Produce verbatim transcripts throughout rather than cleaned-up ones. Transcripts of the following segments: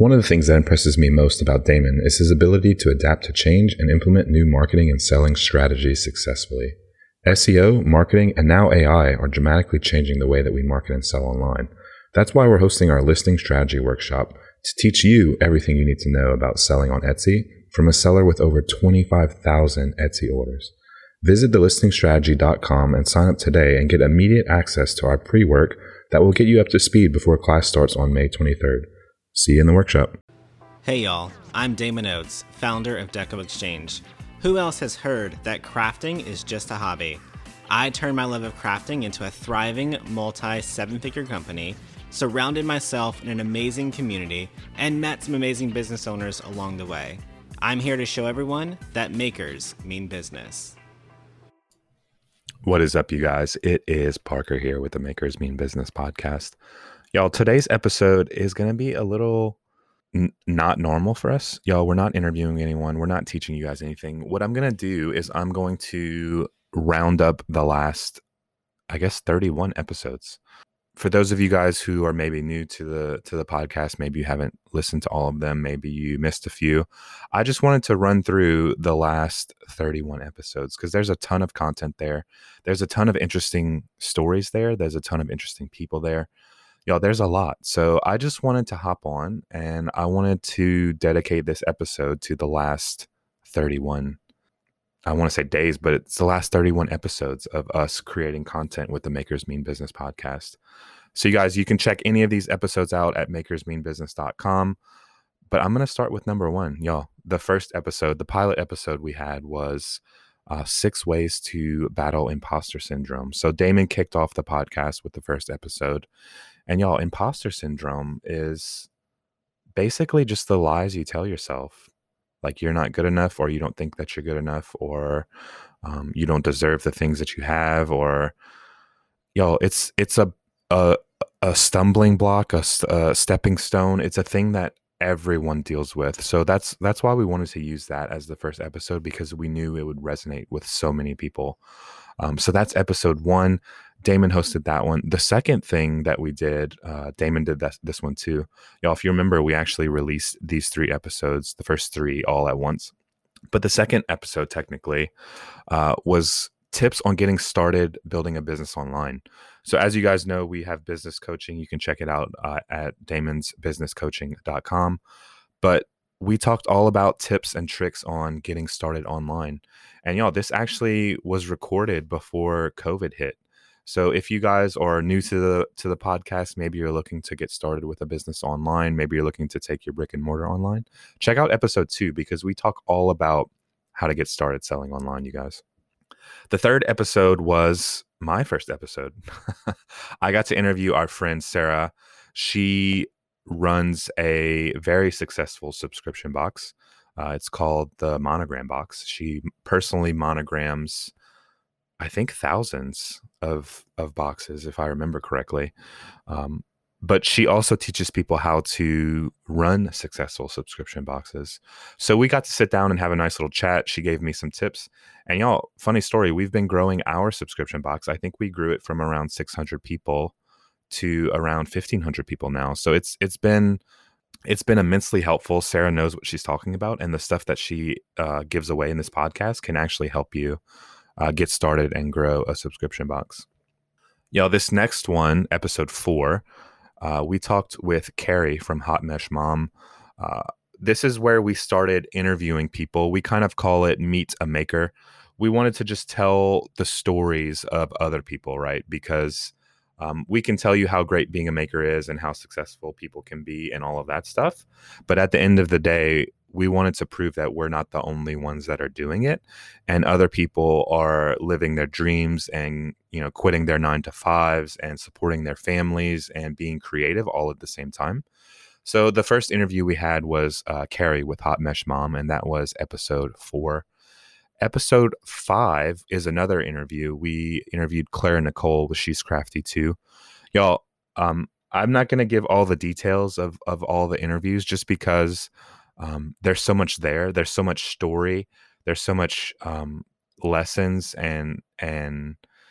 One of the things that impresses me most about Damon is his ability to adapt to change and implement new marketing and selling strategies successfully. S E O, marketing, and now A I are dramatically changing the way that we market and sell online. That's why we're hosting our listing strategy workshop to teach you everything you need to know about selling on Etsy from a seller with over twenty-five thousand Etsy orders. Visit the listing strategy dot com and sign up today and get immediate access to our pre-work that will get you up to speed before class starts on May twenty-third. See you in the workshop. Hey y'all, I'm Damon Oates, founder of Deco Exchange. Who else has heard that crafting is just a hobby? I turned my love of crafting into a thriving multi-seven-figure company, surrounded myself in an amazing community, and met some amazing business owners along the way. I'm here to show everyone that makers mean business. What is up, you guys? It is Parker here with the Makers Mean Business podcast. Y'all, today's episode is going to be a little n- not normal for us. Y'all, we're not interviewing anyone. We're not teaching you guys anything. What I'm going to do is I'm going to round up the last, I guess, thirty-one episodes. For those of you guys who are maybe new to the to the podcast, maybe you haven't listened to all of them, maybe you missed a few. I just wanted to run through the last thirty-one episodes because there's a ton of content there. There's a ton of interesting stories there. There's a ton of interesting people there. Y'all, there's a lot. So I just wanted to hop on and I wanted to dedicate this episode to the last thirty-one, I want to say days, but it's the last thirty-one episodes of us creating content with the Makers Mean Business podcast. So you guys, you can check any of these episodes out at makers mean business dot com. But I'm going to start with number one. Y'all, the first episode, the pilot episode we had was uh, six ways to battle imposter syndrome. So Damon kicked off the podcast with the first episode. And y'all, imposter syndrome is basically just the lies you tell yourself. Like you're not good enough, or you don't think that you're good enough, or um, you don't deserve the things that you have, or y'all, it's it's a a, a stumbling block, a, a stepping stone. It's a thing that everyone deals with. So that's that's why we wanted to use that as the first episode, because we knew it would resonate with so many people. Um, so that's episode one. Damon hosted that one. The second thing that we did, uh, Damon did that, this one too. Y'all, if you remember, we actually released these three episodes, the first three all at once. But the second episode technically uh, was tips on getting started building a business online. So as you guys know, we have business coaching. You can check it out uh, at damons business coaching dot com. But we talked all about tips and tricks on getting started online. And y'all, this actually was recorded before COVID hit. So if you guys are new to the to the podcast, maybe you're looking to get started with a business online, maybe you're looking to take your brick and mortar online, check out episode two, because we talk all about how to get started selling online, you guys. The third episode was my first episode. I got to interview our friend Sarah. She runs a very successful subscription box. Uh, it's called the Monogram Box. She personally monograms, I think, thousands of of boxes, if I remember correctly. Um, but she also teaches people how to run successful subscription boxes. So we got to sit down and have a nice little chat. She gave me some tips. And y'all, funny story, we've been growing our subscription box. I think we grew it from around six hundred people to around fifteen hundred people now. So it's it's been it's been immensely helpful. Sarah knows what she's talking about, and the stuff that she uh, gives away in this podcast can actually help you Uh, get started and grow a subscription box. Yo, this next one, episode four, uh, we talked with Carrie from Hot Mesh Mom. Uh, this is where we started interviewing people. We kind of call it Meet a Maker. We wanted to just tell the stories of other people, right? Because um, we can tell you how great being a maker is and how successful people can be and all of that stuff. But at the end of the day, we wanted to prove that we're not the only ones that are doing it, and other people are living their dreams and, you know, quitting their nine to fives and supporting their families and being creative all at the same time. So the first interview we had was uh, Carrie with Hot Mesh Mom, and that was episode four. Episode five is another interview. We interviewed Clara Nicole with She's Crafty Too. Y'all, um, I'm not going to give all the details of of all the interviews just because Um, there's so much there. There's so much story. There's so much um, lessons and and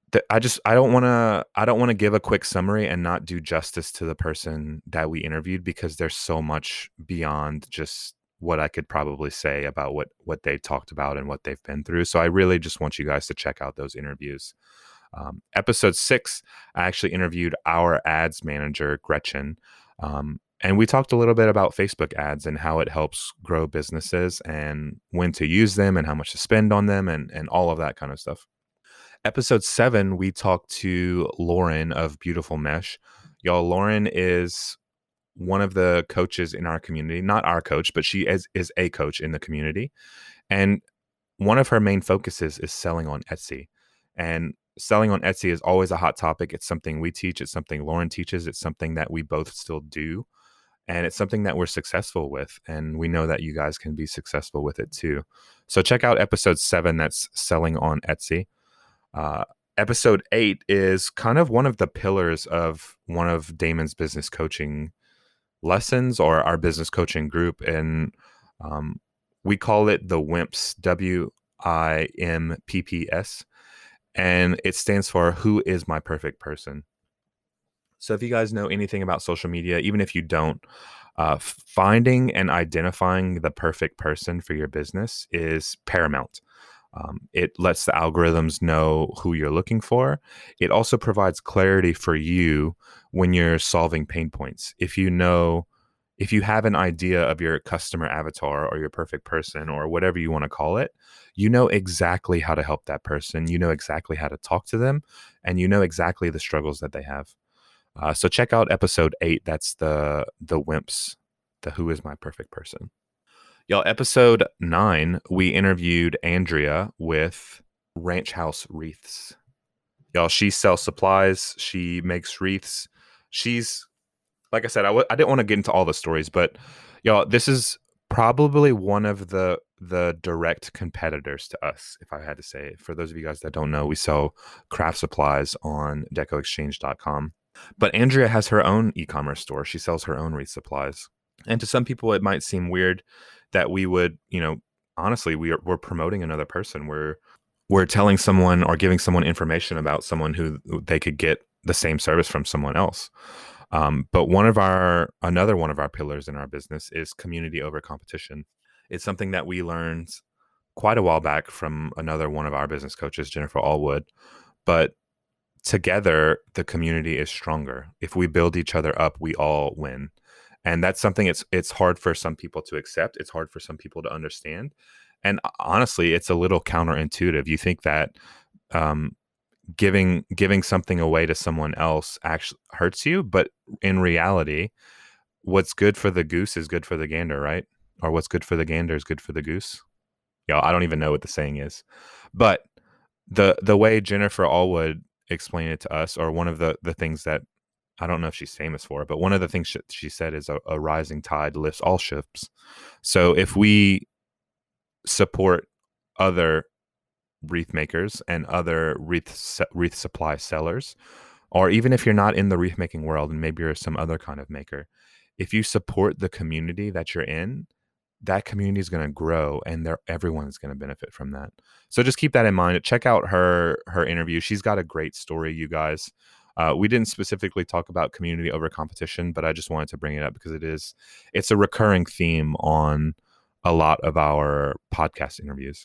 th- I just I don't want to I don't want to give a quick summary and not do justice to the person that we interviewed, because there's so much beyond just what I could probably say about what what they talked about and what they've been through. So I really just want you guys to check out those interviews. Um, episode six, I actually interviewed our ads manager, Gretchen. Um, and we talked a little bit about Facebook ads and how it helps grow businesses and when to use them and how much to spend on them and, and all of that kind of stuff. Episode seven, we talked to Lauren of Beautiful Mesh. Y'all, Lauren is one of the coaches in our community, not our coach, but she is, is a coach in the community. And one of her main focuses is selling on Etsy. And selling on Etsy is always a hot topic. It's something we teach. It's something Lauren teaches. It's something that we both still do. And it's something that we're successful with. And we know that you guys can be successful with it too. So check out episode seven, that's selling on Etsy. Uh, episode eight is kind of one of the pillars of one of Damon's business coaching lessons, or our business coaching group. And um, we call it the WIMPS, W I M P P S. And it stands for Who is My Perfect Person? So if you guys know anything about social media, even if you don't, uh, finding and identifying the perfect person for your business is paramount. Um, it lets the algorithms know who you're looking for. It also provides clarity for you when you're solving pain points. If you know, if you have an idea of your customer avatar or your perfect person or whatever you want to call it, you know exactly how to help that person. You know exactly how to talk to them, and you know exactly the struggles that they have. Uh, so check out episode eight. That's the the WIMPS, the Who is My Perfect Person. Y'all, episode nine, we interviewed Andrea with Ranch House Wreaths. Y'all, she sells supplies. She makes wreaths. She's, like I said, I w- I didn't want to get into all the stories, but y'all, this is probably one of the the direct competitors to us, if I had to say. For those of you guys that don't know, we sell craft supplies on deco exchange dot com. But Andrea has her own e-commerce store. She sells her own wreath supplies. And to some people, it might seem weird that we would, you know, honestly, we are, we're promoting another person. We're we're telling someone or giving someone information about someone who they could get the same service from someone else. Um, but one of our, another one of our pillars in our business is community over competition. It's something that we learned quite a while back from another one of our business coaches, Jennifer Allwood. But together, the community is stronger. If we build each other up, we all win. And that's something it's it's hard for some people to accept. It's hard for some people to understand. And honestly, it's a little counterintuitive. You think that um, giving giving something away to someone else actually hurts you, but in reality, what's good for the goose is good for the gander, right? Or what's good for the gander is good for the goose. Yeah, I don't even know what the saying is. But the the way Jennifer Allwood explained it to us, or one of the the things that, I don't know if she's famous for it, but one of the things she, she said is a, a rising tide lifts all ships. So if we support other wreath makers and other wreath wreath supply sellers, or even if you're not in the wreath making world and maybe you're some other kind of maker, if you support the community that you're in, that community is going to grow, and everyone's going to benefit from that. So just keep that in mind. Check out her her interview. She's got a great story, you guys. Uh, we didn't specifically talk about community over competition, but I just wanted to bring it up because it is it's a recurring theme on a lot of our podcast interviews.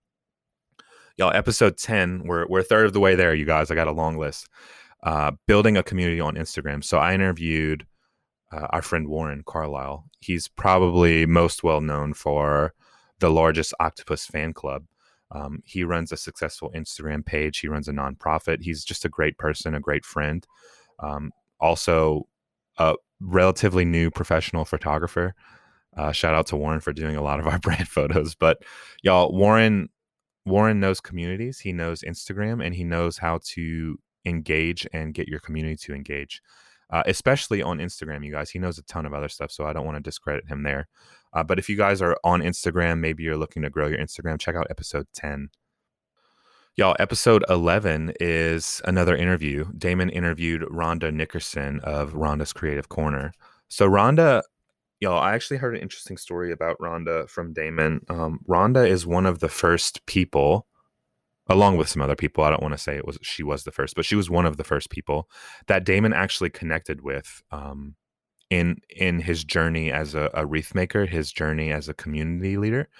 Y'all, episode ten, we're we're a third of the way there, you guys. I got a long list. Uh, building a community on Instagram. So I interviewed uh, our friend Warren Carlisle. He's probably most well known for the largest octopus fan club. Um, he runs a successful Instagram page. He runs a nonprofit. He's just a great person, a great friend. Um, also, a relatively new professional photographer. Uh, shout out to Warren for doing a lot of our brand photos. But y'all, Warren, Warren knows communities. He knows Instagram, and he knows how to engage and get your community to engage, uh, especially on Instagram, you guys. He knows a ton of other stuff, so I don't want to discredit him there. Uh, but if you guys are on Instagram, maybe you're looking to grow your Instagram, check out episode ten. Y'all, episode eleven is another interview. Damon interviewed Rhonda Nickerson of Rhonda's Creative Corner. So Rhonda, y'all, I actually heard an interesting story about Rhonda from Damon. Um, Rhonda is one of the first people, along with some other people. I don't want to say it was she was the first, but she was one of the first people that Damon actually connected with um, in in his journey as a, a wreath maker, his journey as a community leader.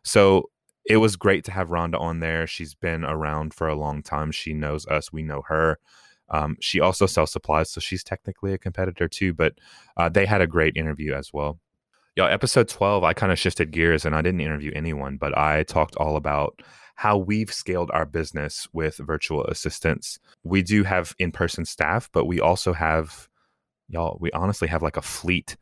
So it was great to have Rhonda on there. She's been around for a long time. She knows us. We know her. Um, she also sells supplies, so she's technically a competitor too. But uh, they had a great interview as well. Y'all, episode twelve, I kind of shifted gears and I didn't interview anyone, but I talked all about how we've scaled our business with virtual assistants. We do have in-person staff, but we also have, y'all, we honestly have like a fleet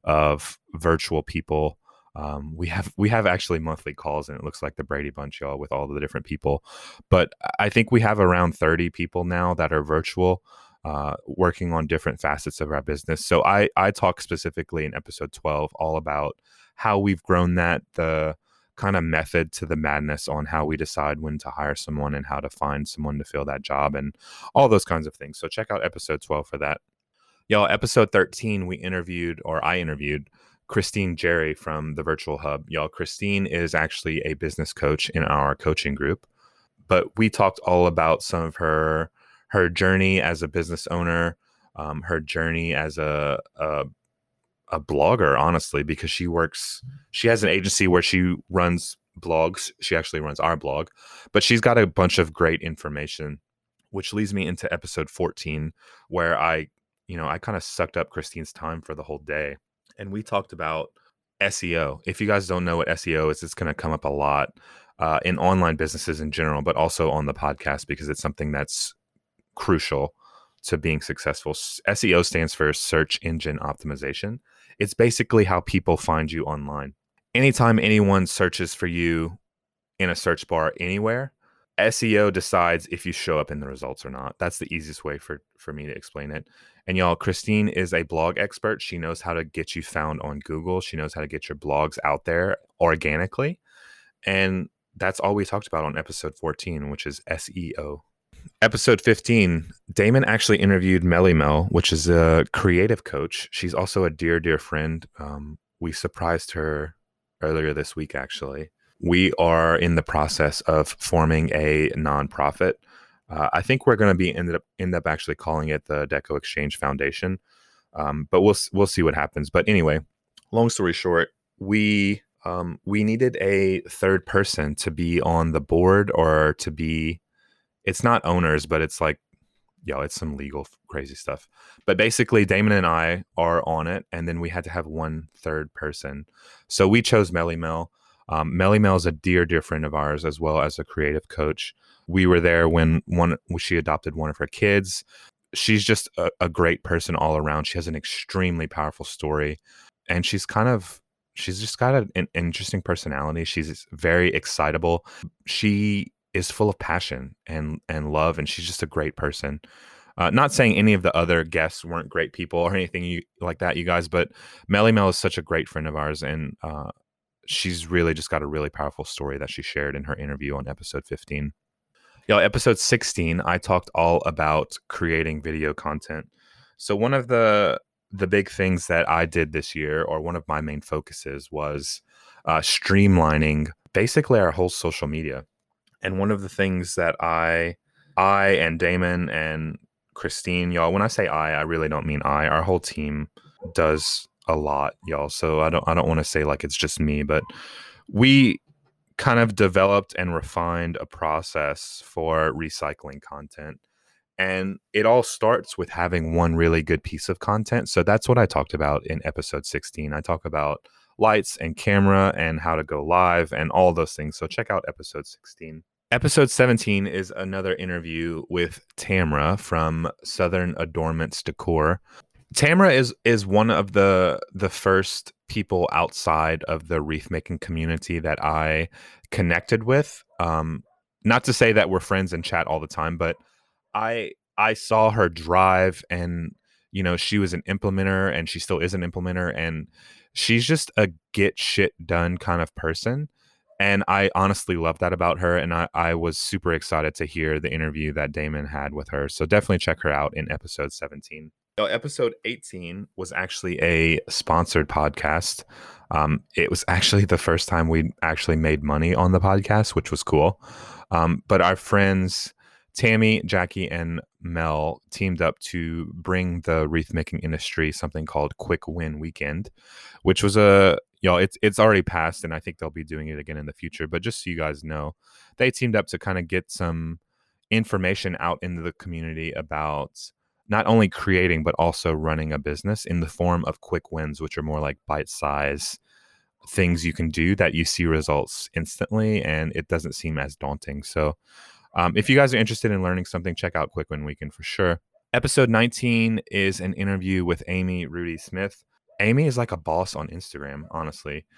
of virtual people. Um, we have we have actually monthly calls, and it looks like the Brady Bunch, y'all, with all the different people. But I think we have around thirty people now that are virtual, uh, working on different facets of our business. So I I talk specifically in episode twelve all about how we've grown that, the kind of method to the madness on how we decide when to hire someone and how to find someone to fill that job and all those kinds of things. So check out episode twelve for that. Y'all, episode thirteen, we interviewed, or I interviewed, Christine Jerry from the Virtual Hub. Y'all, Christine is actually a business coach in our coaching group, but we talked all about some of her her journey as a business owner, um, her journey as a, a a blogger, honestly, because she works, she has an agency where she runs blogs. She actually runs our blog, but she's got a bunch of great information, which leads me into episode fourteen, where I, you know, I kind of sucked up Christine's time for the whole day. And we talked about S E O. If you guys don't know what S E O is, it's going to come up a lot uh, in online businesses in general, but also on the podcast because it's something that's crucial to being successful. S E O stands for search engine optimization. It's basically how people find you online. Anytime anyone searches for you in a search bar anywhere, S E O decides if you show up in the results or not. That's the easiest way for, for me to explain it. And y'all, Christine is a blog expert. She knows how to get you found on Google. She knows how to get your blogs out there organically. And that's all we talked about on episode fourteen, which is S E O. Episode fifteen, Damon actually interviewed Melly Mel, which is a creative coach. She's also a dear, dear friend. Um, we surprised her earlier this week, actually. We are in the process of forming a nonprofit. Uh, I think we're going to be ended up end up actually calling it the Deco Exchange Foundation, um, but we'll we'll see what happens. But anyway, long story short, we um, we needed a third person to be on the board or to be. It's not owners, but it's like, yo, it's some legal crazy stuff. But basically, Damon and I are on it, and then we had to have one third person. So we chose Melly Mel. Um, Melly Mel is a dear, dear friend of ours, as well as a creative coach. We were there when one when she adopted one of her kids. She's just a, a great person all around. She has an extremely powerful story, and she's kind of she's just got a, an interesting personality. She's very excitable. She is full of passion and and love, and she's just a great person. Uh, not saying any of the other guests weren't great people or anything you, like that, you guys, but Melly Mel is such a great friend of ours, and uh, she's really just got a really powerful story that she shared in her interview on episode fifteen. Y'all, episode sixteen, I talked all about creating video content. So one of the the big things that I did this year, or one of my main focuses, was uh, streamlining basically our whole social media. And one of the things that I, I and Damon and Christine, y'all, when I say I, I really don't mean I. Our whole team does a lot, y'all. So I don't, I don't want to say like it's just me, but we kind of developed and refined a process for recycling content. And it all starts with having one really good piece of content. So that's what I talked about in episode sixteen. I talk about lights and camera and how to go live and all those things. So check out episode sixteen. Episode seventeen is another interview with Tamra from Southern Adornments Decor. Tamra is is one of the the first people outside of the wreath making community that I connected with. Um, not to say that we're friends and chat all the time, but I I saw her drive, and you know, she was an implementer, and she still is an implementer, and she's just a get shit done kind of person. And I honestly love that about her. And I, I was super excited to hear the interview that Damon had with her. So definitely check her out in episode seventeen. So episode eighteen was actually a sponsored podcast. Um, it was actually the first time we actually made money on the podcast, which was cool. Um, but our friends Tammy, Jackie, and Mel teamed up to bring the wreath making industry something called Quick Win Weekend, which was a you know it's it's already passed, and I think they'll be doing it again in the future. But just so you guys know, they teamed up to kind of get some information out into the community about not only creating but also running a business in the form of quick wins, which are more like bite size things you can do that you see results instantly, and it doesn't seem as daunting. So um, if you guys are interested in learning something, check out Quick Win Weekend for sure. Episode nineteen is an interview with Amy Rudy Smith. Amy is like a boss on Instagram, honestly.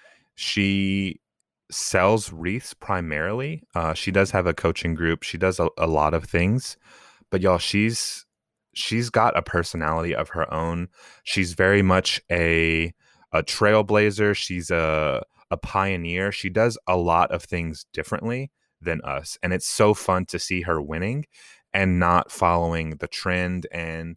She sells wreaths primarily. Uh, she does have a coaching group. She does a, a lot of things, but y'all, she's she's got a personality of her own. She's very much a a trailblazer. She's a a pioneer. She does a lot of things differently than us, and it's so fun to see her winning and not following the trend and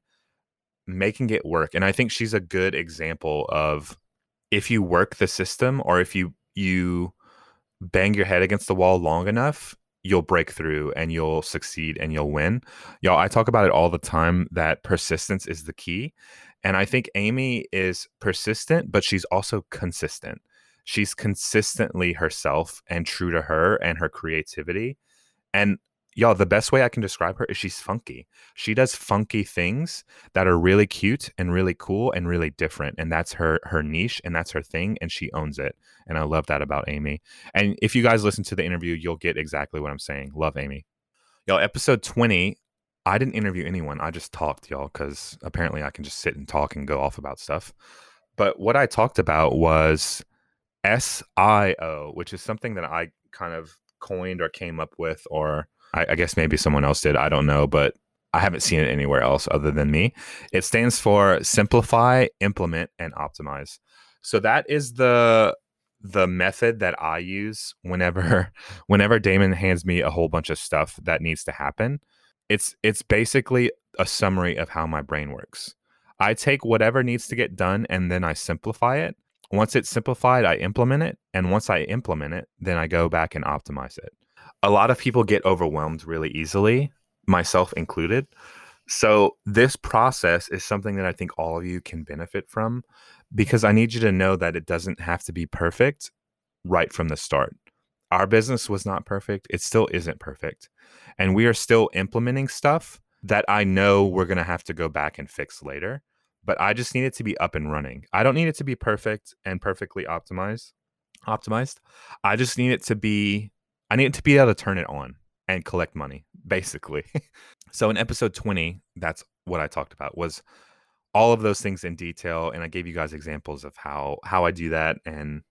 making it work. And I think she's a good example of, if you work the system, or if you you bang your head against the wall long enough, you'll break through and you'll succeed and you'll win. Y'all, I talk about it all the time that persistence is the key. And I think Amy is persistent, but she's also consistent. She's consistently herself and true to her and her creativity. And y'all, the best way I can describe her is she's funky. She does funky things that are really cute and really cool and really different. And that's her her niche, and that's her thing, and she owns it. And I love that about Amy. And if you guys listen to the interview, you'll get exactly what I'm saying. Love Amy. Y'all, episode twenty, I didn't interview anyone. I just talked, y'all, because apparently I can just sit and talk and go off about stuff. But what I talked about was S I O, which is something that I kind of coined or came up with, or I, I guess maybe someone else did. I don't know, but I haven't seen it anywhere else other than me. It stands for simplify, implement, and optimize. So that is the the method that I use whenever whenever Damon hands me a whole bunch of stuff that needs to happen. It's it's basically a summary of how my brain works. I take whatever needs to get done and then I simplify it. Once it's simplified, I implement it. And once I implement it, then I go back and optimize it. A lot of people get overwhelmed really easily, myself included. So this process is something that I think all of you can benefit from, because I need you to know that it doesn't have to be perfect right from the start. Our business was not perfect. It still isn't perfect. And we are still implementing stuff that I know we're going to have to go back and fix later. But I just need it to be up and running. I don't need it to be perfect and perfectly optimized. Optimized. I just need it to be, I need it to be able to turn it on and collect money, basically. So in episode twenty, that's what I talked about, was all of those things in detail. And I gave you guys examples of how, how I do that. And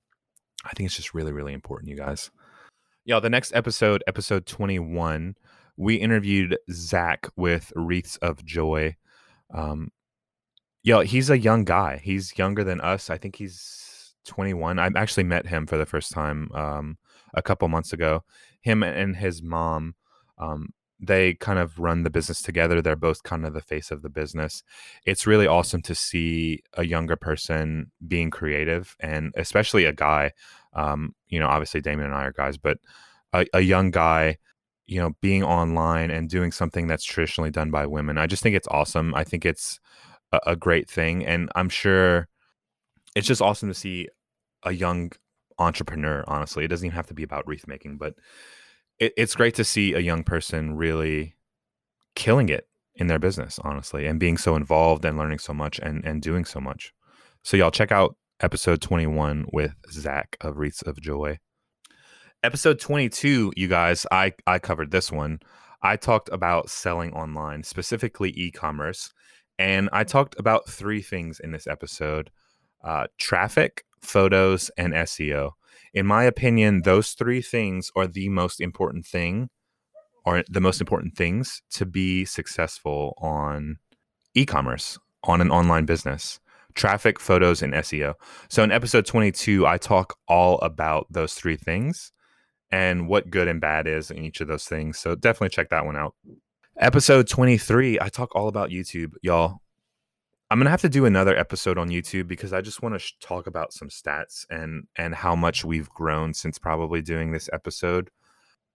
I think it's just really, really important, you guys. Yo, the next episode, episode twenty-one, we interviewed Zach with Wreaths of Joy. Um, Yo, he's a young guy. He's younger than us. I think he's twenty-one. I actually met him for the first time um, a couple months ago. Him and his mom, um, they kind of run the business together. They're both kind of the face of the business. It's really awesome to see a younger person being creative, and especially a guy. Um, you know, obviously Damon and I are guys, but a, a young guy, you know, being online and doing something that's traditionally done by women. I just think it's awesome. I think it's a great thing, and I'm sure it's just awesome to see a young entrepreneur. Honestly, it doesn't even have to be about wreath making, but it, it's great to see a young person really killing it in their business, honestly, and being so involved and learning so much and and doing so much. So y'all check out episode twenty-one with Zach of Wreaths of Joy. Episode twenty-two, you guys, I I covered this one. I talked about selling online, specifically e-commerce. And I talked about three things in this episode: uh, traffic, photos, and S E O. In my opinion, those three things are the most important thing, or the most important things to be successful on e-commerce, on an online business: traffic, photos, and S E O. So in episode twenty-two, I talk all about those three things and what good and bad is in each of those things. So definitely check that one out. Episode twenty-three, I talk all about YouTube, y'all. I'm going to have to do another episode on YouTube because I just want to sh- talk about some stats and and how much we've grown since probably doing this episode.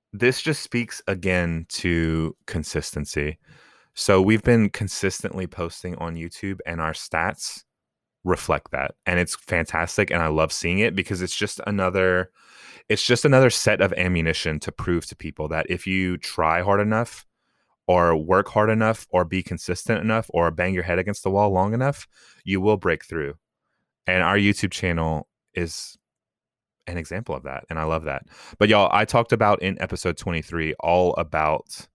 this just speaks again to consistency. So we've been consistently posting on YouTube, and our stats reflect that, and it's fantastic, and I love seeing it because it's just another it's just another set of ammunition to prove to people that if you try hard enough or work hard enough or be consistent enough or bang your head against the wall long enough, you will break through. And our YouTube channel is an example of that, and I love that. But y'all, I talked about in episode twenty-three all about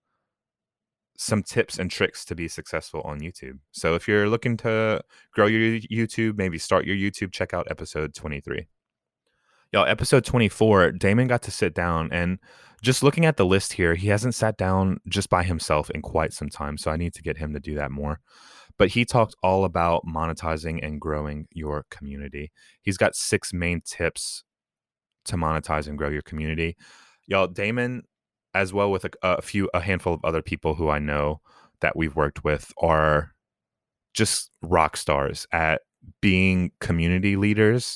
some tips and tricks to be successful on YouTube. So if you're looking to grow your YouTube, maybe start your YouTube, check out episode twenty-three. Y'all, episode twenty-four, Damon got to sit down, and just looking at the list here, he hasn't sat down just by himself in quite some time. So I need to get him to do that more. But he talked all about monetizing and growing your community. He's got six main tips to monetize and grow your community. Y'all, Damon, as well with a, a few, a handful of other people who I know that we've worked with, are just rock stars at being community leaders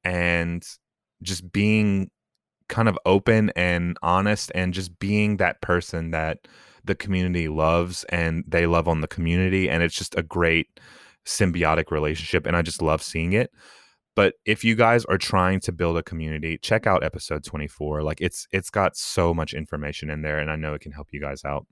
and just being kind of open and honest and just being that person that the community loves and they love on the community. And it's just a great symbiotic relationship. And I just love seeing it. But if you guys are trying to build a community, check out episode twenty-four. Like it's it's got so much information in there, and I know it can help you guys out.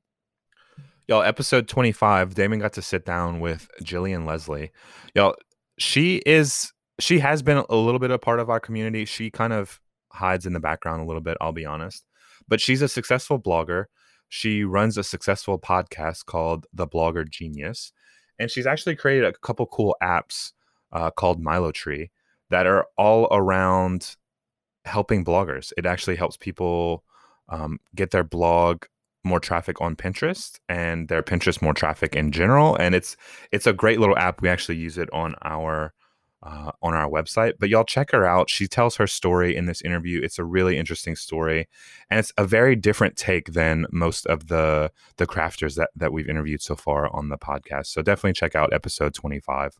Y'all, episode twenty-five, Damon got to sit down with Jillian Leslie. Y'all, she is she has been a little bit a part of our community. She kind of hides in the background a little bit, I'll be honest. But she's a successful blogger. She runs a successful podcast called The Blogger Genius. And she's actually created a couple cool apps uh, called Milo Tree that are all around helping bloggers. It actually helps people um, get their blog more traffic on Pinterest and their Pinterest more traffic in general. And it's it's a great little app. We actually use it on our uh, on our website. But y'all check her out. She tells her story in this interview. It's a really interesting story, and it's a very different take than most of the the crafters that that we've interviewed so far on the podcast. So definitely check out episode twenty-five.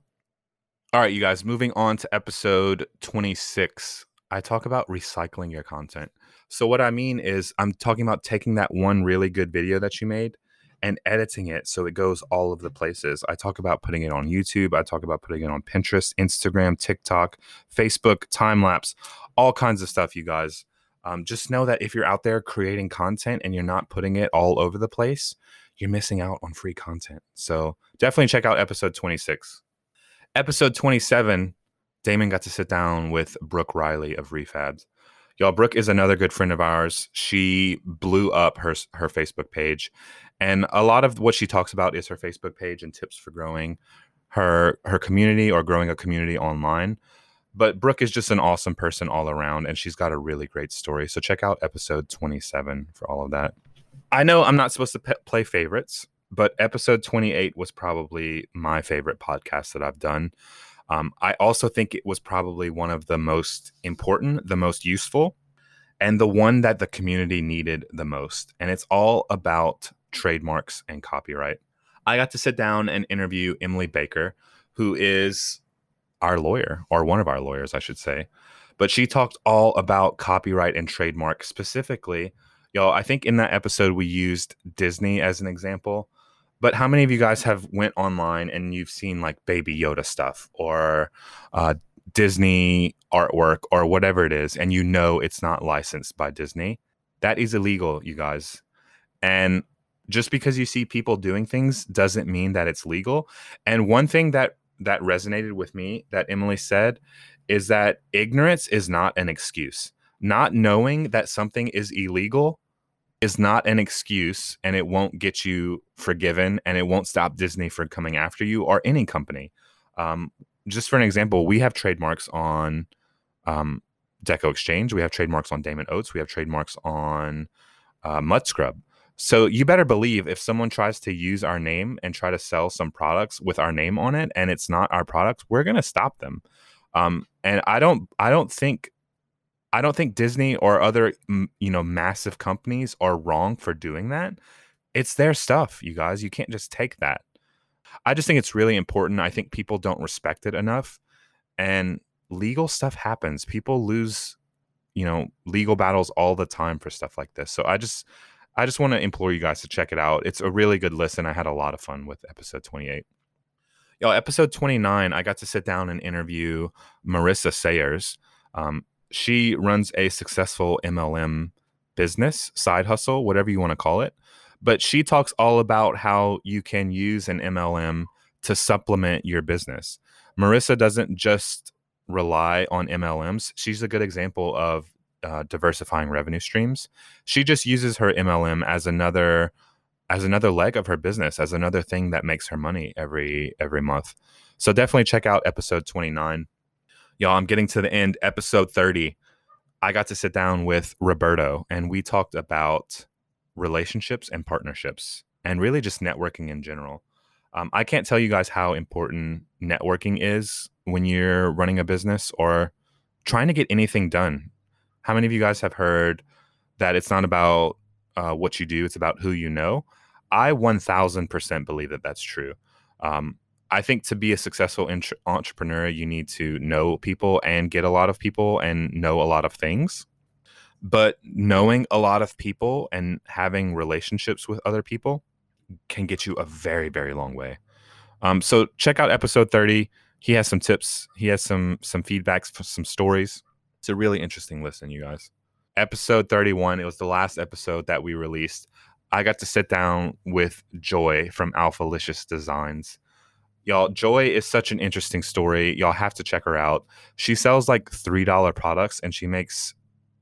All right, you guys, moving on to episode twenty-six. I talk about recycling your content. So what I mean is I'm talking about taking that one really good video that you made and editing it so it goes all of the places. I talk about putting it on YouTube. I talk about putting it on Pinterest, Instagram, TikTok, Facebook, time-lapse, all kinds of stuff, you guys. Um, just know that if you're out there creating content and you're not putting it all over the place, you're missing out on free content. So definitely check out episode twenty-six. Episode twenty-seven, Damon got to sit down with Brooke Riley of Refabs. Y'all, Brooke is another good friend of ours. She blew up her her Facebook page, and a lot of what she talks about is her Facebook page and tips for growing her her community or growing a community online. But Brooke is just an awesome person all around, and she's got a really great story. So check out episode twenty-seven for all of that. I know I'm not supposed to pe- play favorites, but episode twenty-eight was probably my favorite podcast that I've done. Um, I also think it was probably one of the most important, the most useful, and the one that the community needed the most. And it's all about trademarks and copyright. I got to sit down and interview Emily Baker, who is our lawyer, or one of our lawyers, I should say. But she talked all about copyright and trademark specifically. Y'all, I think in that episode we used Disney as an example. But how many of you guys have went online and you've seen like Baby Yoda stuff or uh, Disney artwork or whatever it is, and you know it's not licensed by Disney? That is illegal, you guys. And just because you see people doing things doesn't mean that it's legal. And one thing that that resonated with me that Emily said is that ignorance is not an excuse. Not knowing that something is illegal is not an excuse, and it won't get you forgiven, and it won't stop Disney from coming after you or any company. Um, just for an example, we have trademarks on um, Deco Exchange. We have trademarks on Damon Oates. We have trademarks on uh, Mud Scrub. So you better believe if someone tries to use our name and try to sell some products with our name on it, and it's not our products, we're going to stop them. Um, and I don't, I don't think I don't think Disney or other, you know, massive companies are wrong for doing that. It's their stuff, you guys. You can't just take that. I just think it's really important. I think people don't respect it enough. And legal stuff happens. People lose you know, legal battles all the time for stuff like this. So I just, I just want to implore you guys to check it out. It's a really good listen. I had a lot of fun with episode twenty-eight. Yo, episode twenty-nine, I got to sit down and interview Marissa Sayers. Um, she runs a successful M L M business, side hustle, whatever you want to call it. But she talks all about how you can use an M L M to supplement your business. Marissa doesn't just rely on M L Ms. She's a good example of uh, diversifying revenue streams. She just uses her M L M as another as another leg of her business, as another thing that makes her money every every month. So definitely check out episode twenty-nine. Y'all, I'm getting to the end. Episode thirty, I got to sit down with Roberto, and we talked about relationships and partnerships, and really just networking in general. Um, I can't tell you guys how important networking is when you're running a business or trying to get anything done. How many of you guys have heard that it's not about uh, what you do, it's about who you know? I one thousand percent believe that that's true. Um, I think to be a successful int- entrepreneur, you need to know people and get a lot of people and know a lot of things. But knowing a lot of people and having relationships with other people can get you a very, very long way. Um, so check out episode thirty. He has some tips. He has some some feedbacks, some stories. It's a really interesting listen, you guys. Episode thirty-one, it was the last episode that we released. I got to sit down with Joy from Alphalicious Designs. Y'all, Joy is such an interesting story. Y'all have to check her out. She sells like three dollar products, and she makes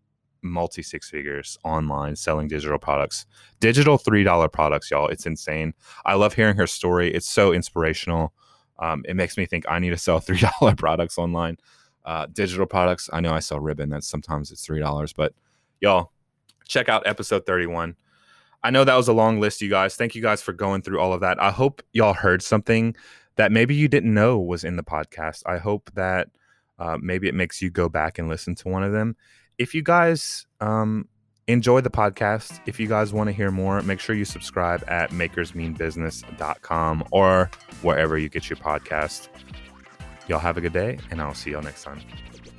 multi six figures online selling digital products. Digital three dollar products, y'all. It's insane. I love hearing her story. It's so inspirational. Um, it makes me think I need to sell three dollar products online. Uh, digital products, I know I sell ribbon. That's sometimes it's three dollars. But y'all, check out episode thirty-one. I know that was a long list, you guys. Thank you guys for going through all of that. I hope y'all heard something that maybe you didn't know was in the podcast. I hope that uh, maybe it makes you go back and listen to one of them. If you guys um, enjoy the podcast, if you guys want to hear more, make sure you subscribe at makers mean business dot com or wherever you get your podcast. Y'all have a good day, and I'll see y'all next time.